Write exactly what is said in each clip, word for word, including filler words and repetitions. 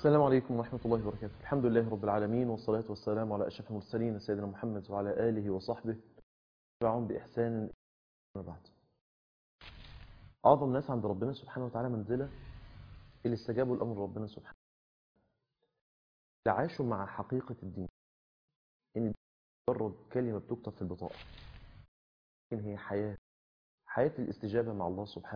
السلام عليكم ورحمة الله وبركاته. الحمد لله رب العالمين، والصلاة والسلام على أشرف المرسلين سيدنا محمد وعلى آله وصحبه وتبعهم بإحسان. ما بعد، أعظم الناس عند ربنا سبحانه وتعالى منزلة اللي استجابوا لأمر ربنا سبحانه، اللي عاشوا مع حقيقة الدين، إن الدين مجرد كلمة بتكتب في البطاقة، لكن هي حياة حياة الاستجابة مع الله سبحانه.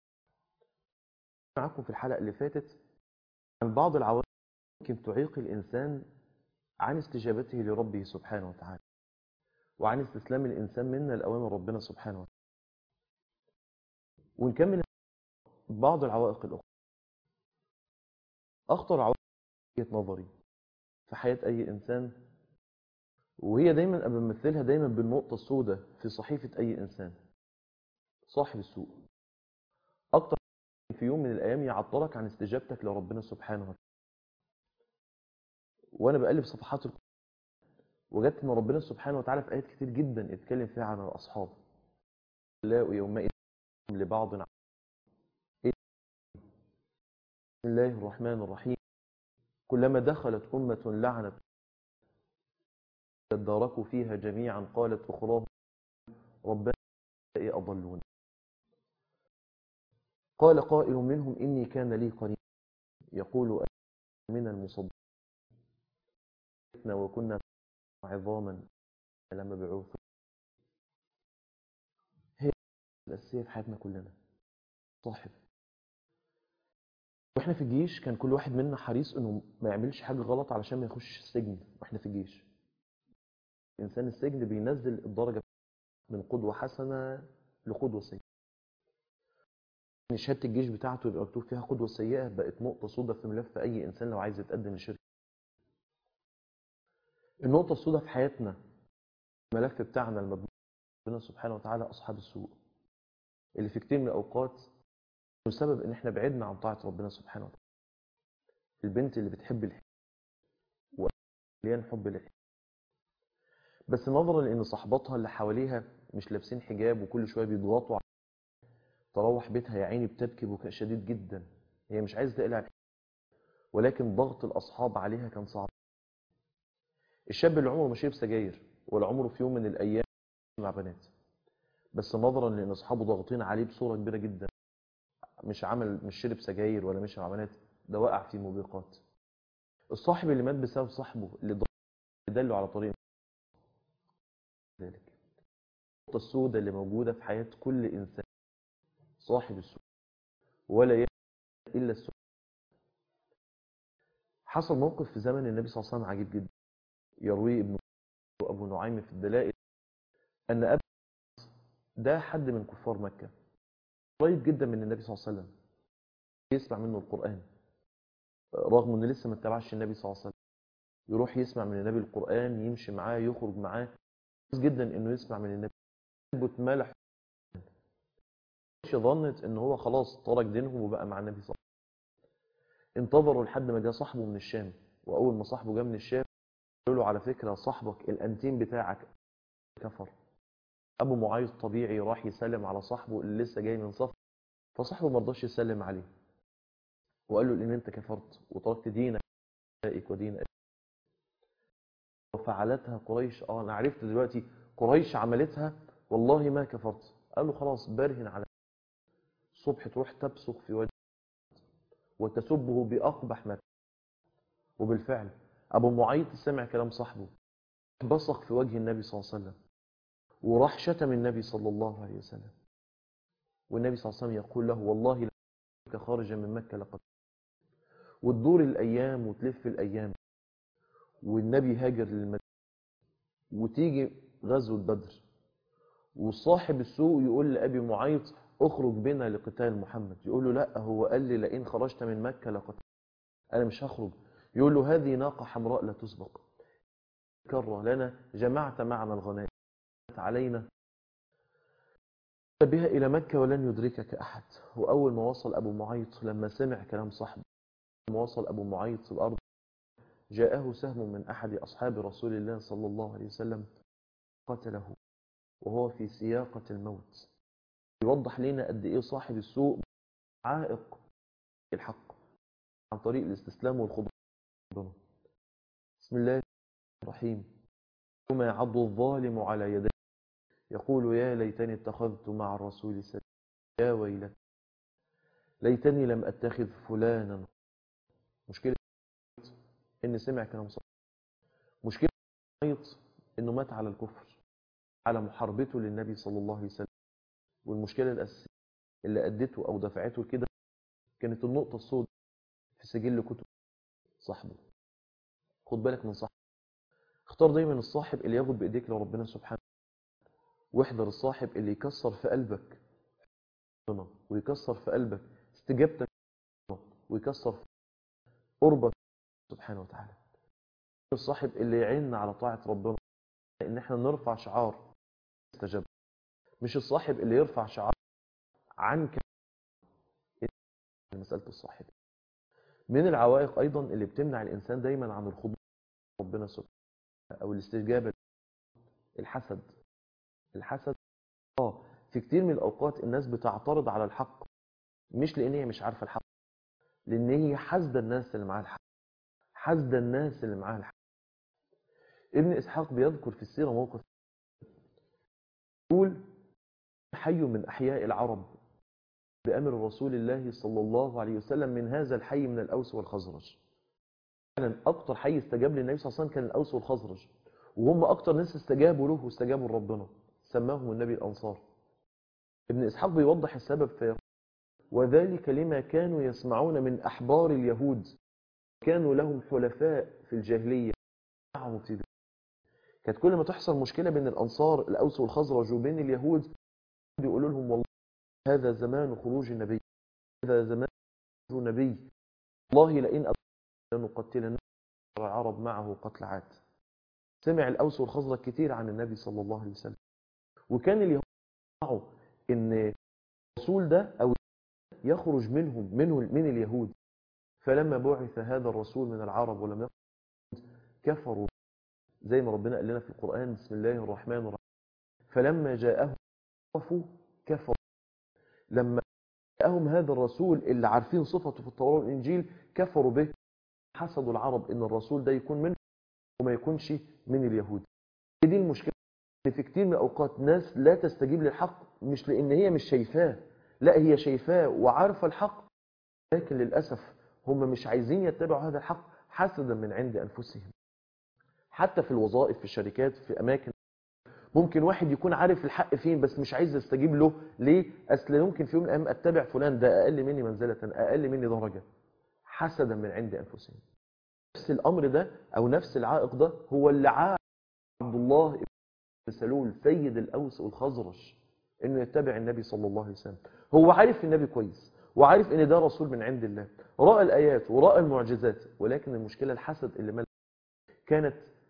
معكم في الحلقة اللي فاتت عن بعض العوامل يمكن تعيق الإنسان عن استجابته لربه سبحانه وتعالى، وعن استسلام الإنسان منا لأوامر ربنا سبحانه وتعالى. ونكمل بعض العوائق الأخرى. أخطر عوائق وجهة نظري في حياة أي إنسان، وهي دايما أبقى بمثلها دايما بالنقطة السوداء في صحيفة أي إنسان، صاحب السوء. أكتر في يوم من الأيام يعطلك عن استجابتك لربنا سبحانه وتعالى. وأنا بقلب صفحات القرآن وجدت أن ربنا سبحانه وتعالى في آيات كتير جدا اتكلم فيها عن الأصحاب. لا يومئذ لبعض عن بسم الله الرحمن الرحيم. كلما دخلت أمة لعنت اداركوا فيها جميعا قالت أخراهم ربنا أضلون. قال قائل منهم إني كان لي قرين يقول أنا من المصدقين وكنا عظاما لما بعوث. هي الأساسية في حياتنا كلنا. صاحب، واحنا في الجيش كان كل واحد منا حريص انه ما يعملش حاجة غلط علشان ما يخش السجن. واحنا في الجيش إنسان السجن بينزل الدرجة من قدوة حسنة لقدوة سيئة. شهادة الجيش بتاعته يبقى مكتوب فيها قدوة سيئة، بقت نقطة سوداء في ملف أي إنسان لو عايز يتقدم لشركة. النقطة السوداء في حياتنا الملف بتاعنا المبني ربنا سبحانه وتعالى أصحاب السوء، اللي في كتير من الأوقات بسبب إن إحنا بعدنا عن طاعة ربنا سبحانه وتعالى. البنت اللي بتحب الحب ومليان حب للحب، بس نظرا لأن صحباتها اللي حواليها مش لابسين حجاب وكل شوية بيضغطوا، تروح بيتها يا عيني بتبكي بكاء شديد جدا. هي مش عايزة تقلع الحجاب، ولكن ضغط الأصحاب عليها كان صعب. الشاب اللي عمره ما شرب سجاير ولا عمره في يوم من الأيام مع بنات، بس نظرا لأن أصحابه ضاغطين عليه بصورة كبيرة جدا، مش عمل مش شرب سجاير ولا مشي مع بنات، ده وقع في موبقات. الصاحب اللي مات بسبب صاحبه اللي دله على طريق ذلك. النقطة السوداء اللي موجودة في حياة كل إنسان صاحب السوء، ولا يأتي إلا السوء. حصل موقف في زمن النبي صلى الله عليه وسلم عجيب جدا، يرويه ابن أبو نعيم في الدلائل، أن أبي ده حد من كفار مكة قريب جدا من النبي صلى الله عليه وسلم، يسمع منه القرآن رغم أنه لسه ما اتبعش النبي صلى الله عليه وسلم. يروح يسمع من النبي القرآن، يمشي معاه، يخرج معاه، جدا انه يسمع من النبي. قلبه اتملح، ظنت ان هو خلاص ترك دينهم وبقى مع النبي صلى الله عليه وسلم. انتظروا لحد ما جاء صاحبه من الشام، واول ما صاحبه جاء من الشام قالوا له على فكره صاحبك الانتيم بتاعك كفر. ابو معيط طبيعي راح يسلم على صاحبه اللي لسه جاي من سفر، فصاحبه ما رضاش يسلم عليه وقال له ان انت كفرت وتركت دينك ودين أبيك. وفعلتها قريش. اه انا عرفت دلوقتي قريش عملتها، والله ما كفرت. قال له خلاص برهن على الصبح تروح تبصق في وجهه وتسبه بأقبح ما. وبالفعل أبو معيط سمع كلام صاحبه، بصق في وجه النبي صلى الله عليه وسلم وراح شتم النبي صلى الله عليه وسلم. والنبي صلى الله عليه وسلم يقول له والله لك خارجا من مكة لقد. وتدور الأيام وتلف الأيام والنبي هاجر للمدينة، وتيجي غزوة بدر وصاحب السوء يقول لأبي معيط اخرج بنا لقتال محمد. يقول له لا، هو قال لي لئن خرجت من مكة لقتل، أنا مش هخرج. يقول له هذه ناقة حمراء لا تسبق، كرة لنا جمعت معنا الغنائم علينا بها إلى مكة ولن يدركك أحد. وأول ما وصل أبو معيط لما سمع كلام صاحبه، لما وصل أبو معيط الأرض جاءه سهم من أحد أصحاب رسول الله صلى الله عليه وسلم قتله وهو في سياقة الموت. يوضح لنا قد إيه صاحب السوء عائق الحق. عن طريق الاستسلام والخضوع لربنا. بسم الله الرحيم. يوم يعض الظالم على يديه يقول يا ليتني اتخذت مع الرسول سبيلا يا ويلتى ليتني لم اتخذ فلانا. مشكلة ان سمع كلام صح، مشكلة انه مات على الكفر على محاربته للنبي صلى الله عليه وسلم. والمشكلة الأساسية اللي أدته أو دفعته كده كانت النقطة السوداء في سجل كتب صاحبه. خد بالك من صاحبه، اختار دايما الصاحب اللي ياخد بإيديك لربنا سبحانه، واحذر الصاحب اللي يكسر في قلبك ويكسر في قلبك استجابتك ويكسر في قربك سبحانه وتعالى. الصاحب اللي يعيننا على طاعة ربنا ان احنا نرفع شعار استجاب، مش الصاحب اللي يرفع شعار عنك. مسألة الصاحب من العوائق ايضا اللي بتمنع الانسان دايما عن الخضوع ربنا سبحانه او الاستجابة. الحسد. الحسد اه في كتير من الاوقات الناس بتعترض على الحق مش لان هي مش عارفة الحق، لان هي حاسده الناس اللي معاها الحق، حاسده الناس اللي معاها الحق. ابن اسحاق بيذكر في السيرة موقف يقول حي من احياء العرب بأمر رسول الله صلى الله عليه وسلم من هذا الحي من الأوس والخزرج. فعلا أكتر حي استجاب للنبي صلى الله عليه وسلم كان الأوس والخزرج، وهم أكتر ناس استجابوا له واستجابوا لربنا، سماهم النبي الأنصار. ابن إسحاق بيوضح السبب فيه، وذلك لما كانوا يسمعون من أحبار اليهود، كانوا لهم حلفاء في الجاهلية. كانت كل ما تحصل مشكلة بين الأنصار الأوس والخزرج وبين اليهود بيقولوا لهم والله هذا زمان خروج النبي، هذا زمان خروج النبي، والله لئن لنقتلن العرب معه قتل عاد. سمع الأوس والخزرج كتير عن النبي صلى الله عليه وسلم، وكان اليهود يسمعوا ان الرسول ده او يخرج منهم منه من اليهود. فلما بعث هذا الرسول من العرب ولم يخرج كفروا، زي ما ربنا قال لنا في القرآن بسم الله الرحمن الرحيم فلما جاءهم عرفوا كفروا. لما جاءهم هذا الرسول اللي عارفين صفته في التوراة والإنجيل كفروا به، حسدوا العرب ان الرسول ده يكون منهم وما يكونش من اليهود. دي المشكلة ان في كتير من الاوقات ناس لا تستجيب للحق مش لان هي مش شايفاه، لا هي شايفاه وعارفه الحق، لكن للاسف هم مش عايزين يتبعوا هذا الحق حسدا من عند انفسهم. حتى في الوظائف في الشركات في اماكن ممكن واحد يكون عارف الحق فين بس مش عايز يستجيب له. ليه؟ اصل يمكن في يوم من الايام اتبع فلان ده اقل مني منزله اقل مني درجه، حسدا من عند انفسهم. نفس الامر ده او نفس العائق ده هو اللي عائق عبد الله بن سلول سيد الأوس والخزرج انه يتبع النبي صلى الله عليه وسلم. هو عارف النبي كويس وعارف ان ده رسول من عند الله، رأى الآيات ورأى المعجزات، ولكن المشكلة الحسد اللي ملك. كانت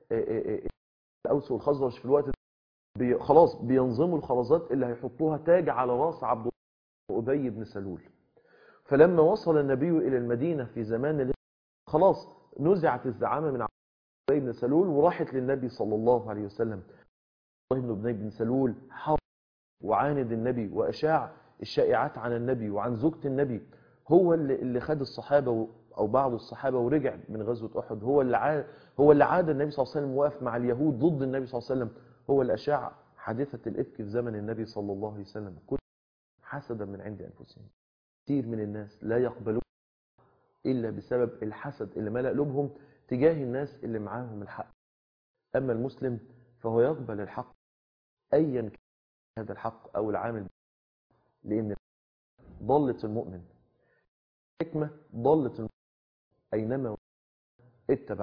الأوس والخزرج في الوقت ده بي خلاص بينظموا الخرزات اللي هيحطوها تاج على راس عبد الله أبي بن سلول. فلما وصل النبي إلى المدينة في زمان خلاص نزعت الزعامة من عبد الله بن سلول وراحت للنبي صلى الله عليه وسلم. الله بن بن سلول حرب وعاند النبي وأشاع الشائعات عن النبي وعن زوجة النبي. هو اللي اللي خد الصحابة أو بعض الصحابة ورجع من غزوة أحد. هو اللي عاد هو اللي عاد النبي صلى الله عليه وسلم واقف مع اليهود ضد النبي صلى الله عليه وسلم. هو اللي أشاع حادثة الإفك في زمن النبي صلى الله عليه وسلم، كل حسدا من عند أنفسهم. كثير من الناس لا يقبلون إلا بسبب الحسد اللي ملأ قلوبهم تجاه الناس اللي معاهم الحق. أما المسلم فهو يقبل الحق أيا كان هذا الحق أو العامل، لأن ضلت المؤمن حكمة ضلت المؤمن أينما اتبع.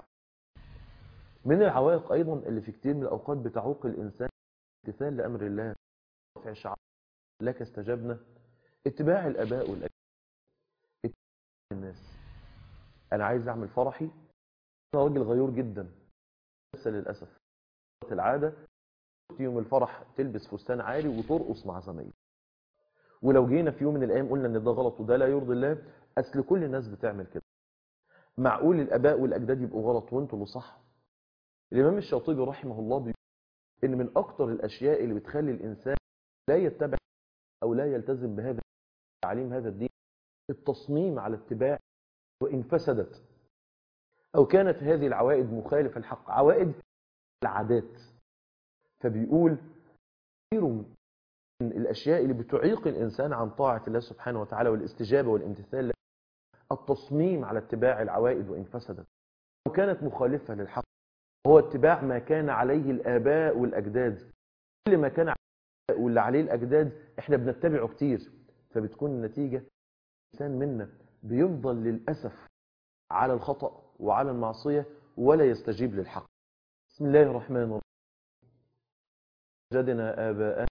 من العوائق أيضا اللي في كتير من الأوقات بتعوق الإنسان امتثال لأمر الله رفع شعار لك استجبنا، اتباع الآباء والأجداد، اتباع الناس. أنا عايز أعمل فرحي، أنا راجل غيور جدا بس للأسف العادة يوم الفرح تلبس فستان عالي وترقص مع زمايلي، ولو جينا في يوم من الأيام قلنا إن ده غلط وده لا يرضي الله، أصل كل الناس بتعمل كده، معقول الآباء والأجداد يبقوا غلط وانتوا اللي صح؟ الإمام الشاطبي رحمه الله بيقول إن من أكتر الأشياء اللي بتخلي الإنسان لا يتبع أو لا يلتزم بهذا تعليم هذا الدين التصميم على اتباع وإن فسدت، أو كانت هذه العوائد مخالفة للحق، عوائد العادات. فبيقول كثير من الأشياء اللي بتعيق الإنسان عن طاعة الله سبحانه وتعالى والاستجابة والامتثال التصميم على اتباع العوائد وإن فسدت، أو كانت مخالفة للحق، هو اتباع ما كان عليه الآباء والأجداد. كل ما كان عليه واللي عليه الأجداد احنا بنتبعه كتير، فبتكون النتيجة الإنسان منا بيفضل للأسف على الخطأ وعلى المعصية ولا يستجيب للحق. بسم الله الرحمن الرحيم. وجدنا آباءنا.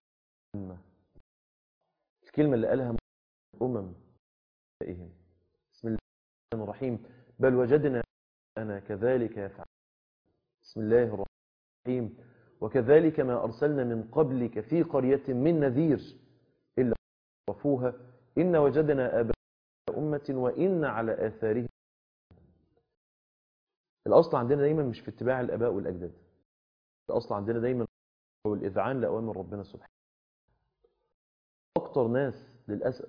الكلمة اللي قالها أمم بسم الله الرحمن الرحيم. بل وجدنا أنا كذلك يفعل. بسم الله الرحمن الرحيم. وكذلك ما أرسلنا من قبلك في قرية من نذير إلا عرفوها إن وجدنا آباء أمة وإن على آثارهم. الأصل عندنا دايما مش في اتباع الآباء والأجداد، الأصل عندنا دايما هو الإذعان لأوامر ربنا سبحانه. أكتر ناس للأسف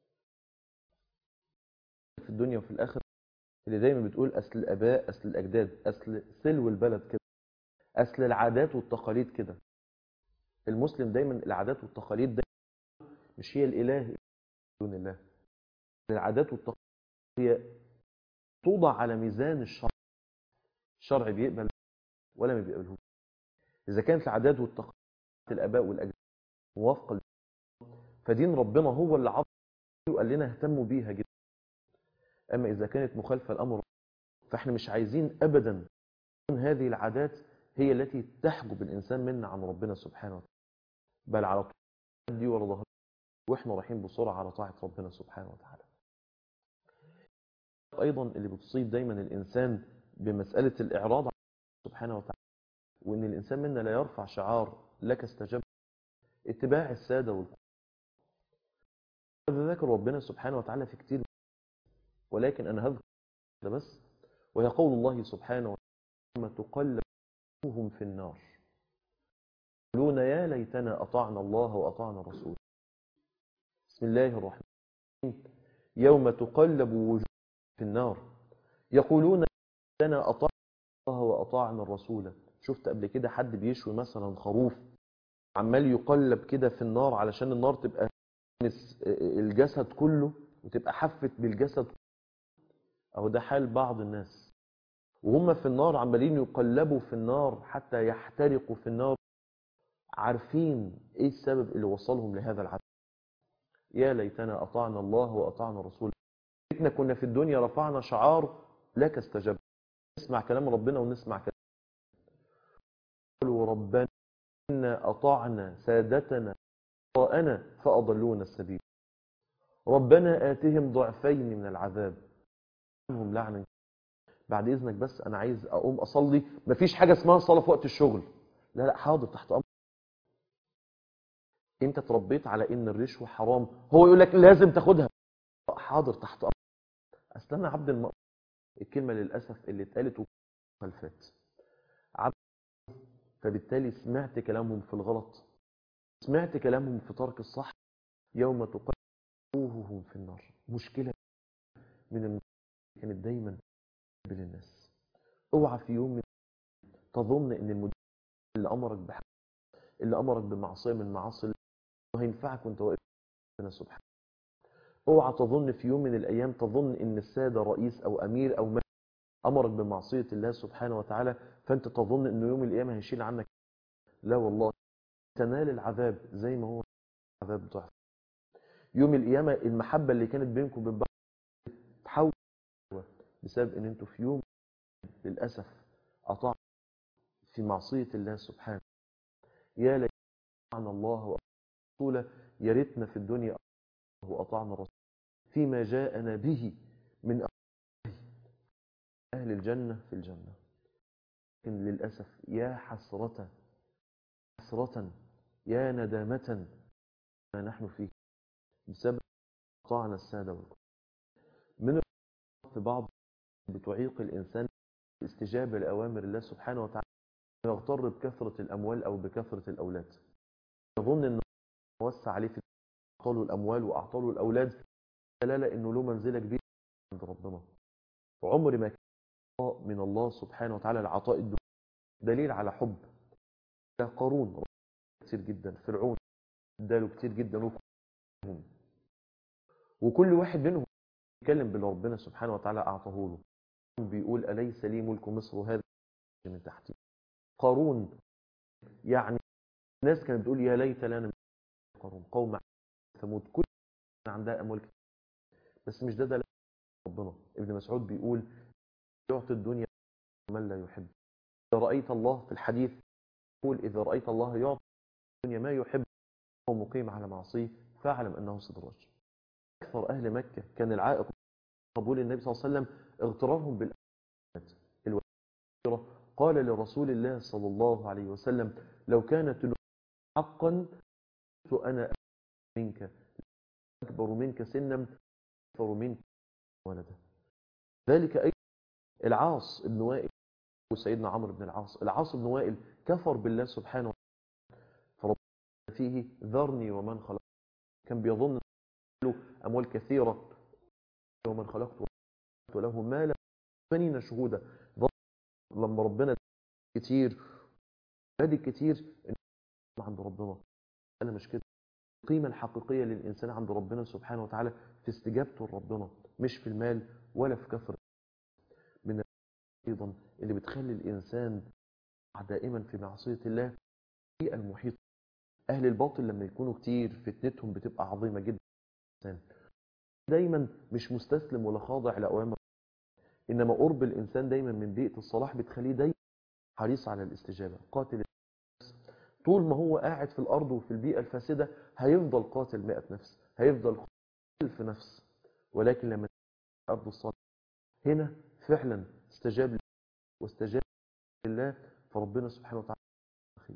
في الدنيا وفي الآخرة اللي دايما بتقول أصل الآباء، أصل الأجداد، أصل سلو البلد كده، أصل العادات والتقاليد كده. المسلم دايما العادات والتقاليد دايما مش هي الإله دون الله. العادات والتقاليد هي توضع على ميزان الشرع. الشرع بيقبل ولا ما بيقبلهوش. إذا كانت العادات والتقاليد الآباء والأجداد موافقة فدين ربنا هو اللي عطى وقال لنا اهتموا بيها جدا. أما إذا كانت مخالفة الأمر فإحنا مش عايزين أبدا تكون هذه العادات هي التي تحجب الإنسان منا عن ربنا سبحانه وتعالى، بل على طول دي ورا ظهرنا وإحنا رايحين بسرعة على طاعة ربنا سبحانه وتعالى. أيضا اللي بتصيب دايما الإنسان بمسألة الإعراض عن سبحانه وتعالى، وإن الإنسان منا لا يرفع شعار لك استجاب، اتباع السادة والقوة. هذا ذكر ربنا سبحانه وتعالى في كتير، ولكن أنا هذكر ده بس، وهي قول الله سبحانه وتعالى تقلبهم في النار يقولون يا ليتنا أطعنا الله وأطعنا الرسول. بسم الله الرحمن الرحيم. يوم تقلب وجوههم في النار يقولون لنا أطعنا الله وأطعنا الرسول. شفت قبل كده حد بيشوي مثلا خروف عمال يقلب كده في النار علشان النار تبقى الجسد كله وتبقى حفت بالجسد؟ أو ده حال بعض الناس وهم في النار عمالين يقلبوا في النار حتى يحترقوا في النار، عارفين ايه السبب اللي وصلهم لهذا العذاب. يا ليتنا أطعنا الله وأطعنا الرسول. ليتنا كنا في الدنيا رفعنا شعار لك استجب، نسمع كلام ربنا ونسمع كلام. قالوا ربنا إنا أطعنا سادتنا وأنا فأضلونا السبيل ربنا آتهم ضعفين من العذاب عنهم لعنا. بعد إذنك بس أنا عايز أقوم أصلي. مفيش حاجة اسمها صلاة في وقت الشغل. لا لا حاضر تحت أمر. أنت تربيت على إن الرشوة حرام، هو يقول لك لازم تاخدها. حاضر تحت أمر. أصل أنا عبد المأمور. الكلمة للأسف اللي اتقالت وخلفات عبد، فبالتالي سمعت كلامهم في الغلط، سمعت كلامهم في ترك الصح. يوم تقلبوهم في النار. مشكلة من المشكلة كانت دايما للناس. اوعى في يوم تظن ان المدير اللي امرك بحق، اللي امرك بمعصيه من معاصي الله وهينفعك وانت واقف ربنا سبحانه. اوعى تظن في يوم من الايام تظن ان الساده رئيس او امير او ملك امرك بمعصيه الله سبحانه وتعالى فانت تظن انه يوم القيامه هيشيل عنك. لا والله، تنال العذاب زي ما هو عذاب ضعف. يوم القيامه المحبه اللي كانت بينكم وبين بعض تحول بسبب ان انتوا في يوم للاسف اطعتم في معصيه الله سبحانه. يا ليت اطعنا الله ورسوله، يا ريتنا في الدنيا وأطعنا الرسول فيما جاءنا به من أهل الجنة في الجنة. لكن للأسف يا حسرة حسرة يا ندامة ما نحن فيه بسبب أطعنا السادة والكبار. من في بعض بتعيق الإنسان الاستجابة لأوامر الله سبحانه وتعالى يغتر بكثرة الأموال أو بكثرة الأولاد، يظن أنه وسع عليه في أعطاله الأموال وأعطاله الأولاد، لا لا إنه له منزلة كبيرة عند ربنا. عمر ما كان من الله سبحانه وتعالى العطاء الدنيا دليل على حب قارون كتير جدا، فرعون اداله كتير جدا، وكلهم وكل واحد منهم يتكلم باللي ربنا سبحانه وتعالى اعطاه له. بيقول أليس لي ملك مصر وهذا من تحتي. قارون يعني الناس كانت بتقول يا ليت لنا قارون قوم ثمود، كل عندها اموال كتير، بس مش ده دليل ربنا. ابن مسعود بيقول يعطي الدنيا من لا يحب. إذا رأيت الله في الحديث يقول إذا رأيت الله يعطي الدنيا ما يحب وهو مقيم على معصيه فاعلم أنه استدراج. أكثر أهل مكة كان العائق قبول النبي صلى الله عليه وسلم اغترارهم بالآيات الوثيرة. قال لرسول الله صلى الله عليه وسلم لو كانت حقا أنا منك أكبر منك سنا أكثر منك ولدا. ذلك أي العاص بن وائل وسيدنا عمرو بن العاص. العاص بن وائل كفر بالله سبحانه وتعالى فربنا فيه ذرني ومن خلقت، كان بيظن له أموال كثيرة ومن خلقت له مالا بنين شهودا. لما ربنا كتير بادي كتير عند ربنا. أنا مش كده. القيمة الحقيقية للإنسان عند ربنا سبحانه وتعالى في استجابته لربنا، مش في المال ولا في كثرة. من أيضا اللي بتخلي الإنسان دائما في معصية الله هي المحيط. أهل الباطل لما يكونوا كتير فتنتهم بتبقى عظيمة جدا. دايما مش مستسلم ولا خاضع لأوامر، إنما قرب الإنسان دايما من بيئة الصلاح بتخليه دايما حريص على الاستجابة. قاتل طول ما هو قاعد في الأرض وفي البيئة الفاسدة هيفضل قاتل مئة نفس، هيفضل قاتل في نفس. ولكن لما أرض الصلاح هنا فعلا استجاب واستجاب لله، فربنا سبحانه وتعالى خير.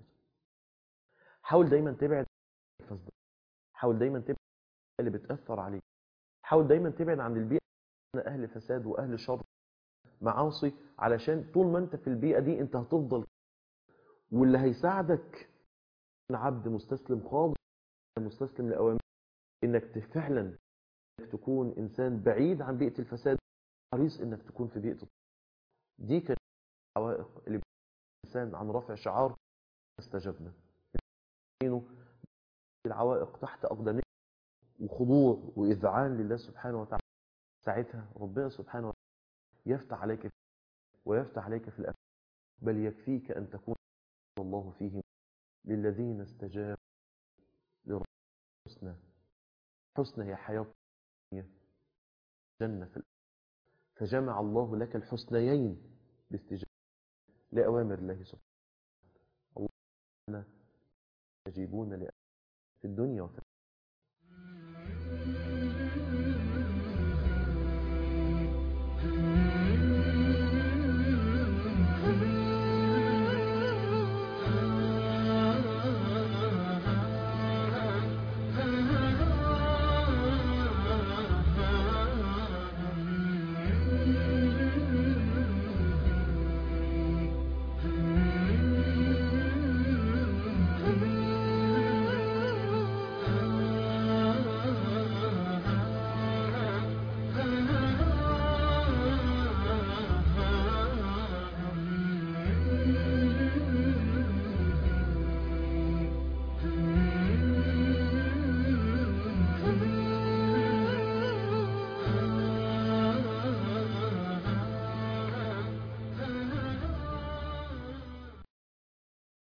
حاول دايما تبعد عن الفساد، حاول دايما تبعد اللي بتأثر عليك، حاول دايما تبعد عن البيئة أهل فساد وأهل شر معاصي، علشان طول ما انت في البيئة دي انت هتفضل. واللي هيساعدك عبد مستسلم خالص مستسلم لأوامر انك فعلا انك تكون انسان بعيد عن بيئة الفساد، حريص انك تكون في بيئة. دي كانت العوائق اللي الانسان عن رفع شعار استجبنا. العوائق تحت أقدامنا وخضوع وإذعان لله سبحانه وتعالى، ساعتها ربنا سبحانه وتعالى يفتح عليك ويفتح عليك في الأمر، بل يكفيك أن تكون الله فيهم للذين استجابوا لرب حسنى. حسنى هي حياة جنة في الأرض، فجمع الله لك الحسنيين باستجابة لأوامر الله سبحانه. الله يجيبون في الدنيا وفي